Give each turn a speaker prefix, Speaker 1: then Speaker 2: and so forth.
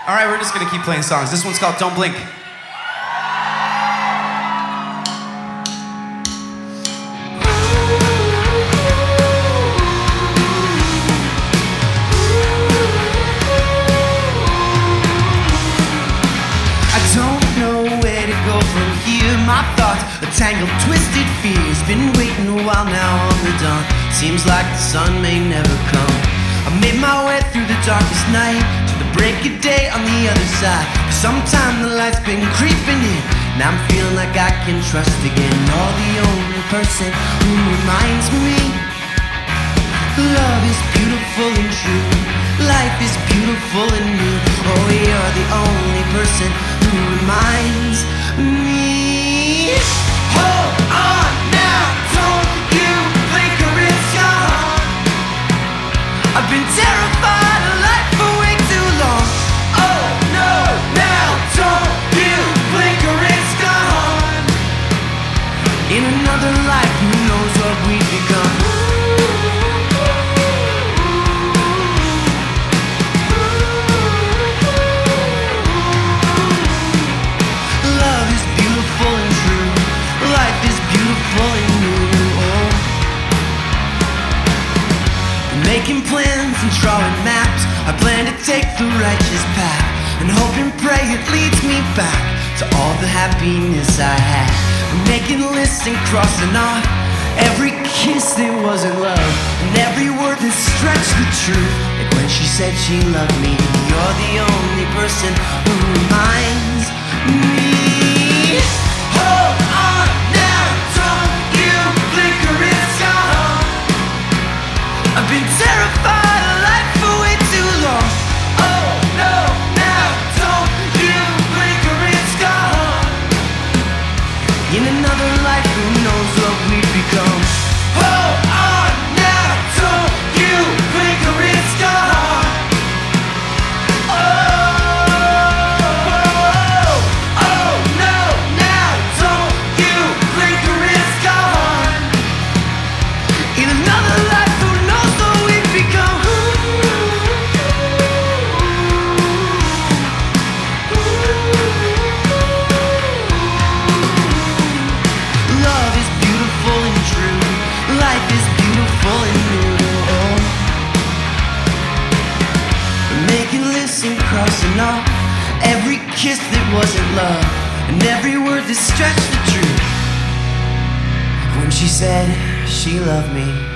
Speaker 1: All right, we're just gonna keep playing songs. This one's called Don't Blink. I don't know where to go from here. My thoughts are tangled, twisted fears. Been waiting a while now on the dawn. Seems like the sun may never come. I made my way through the darkest night to the break of day on the other side. Sometime the light's been creeping in, now I'm feeling like I can trust again. You're the only person who reminds me love is beautiful and true. Life is beautiful and new. Oh, you're the only person who reminds me. Hold on now, don't you blink or it's gone. I've been terrified of life for way too long. Oh no, now don't you blink or it's gone. In another life, who knows what we've become. Love is beautiful and true. Life is beautiful and new. Oh. Making plans and drawing maps, I plan to take the righteous path and hope and pray it leads me back to all the happiness I had. I'm making lists and crossing off every kiss that wasn't love and every word that stretched the truth. Like when she said she loved me, you're the only person who reminds me. Hold on now, don't you blink or it's gone. I've been terrified of life for way too long. Oh no, now don't you blink or it's gone. In another life, who knows what we've become. Hold on now, don't you blink or it's gone. Oh no, now don't you blink or it's gone. In another life, who knows what we've become. Love is beautiful and true. Life is beautiful and new. Oh. Making lists and crossing off every kiss that wasn't love and every word that stretched the truth. Like when she said she loved me.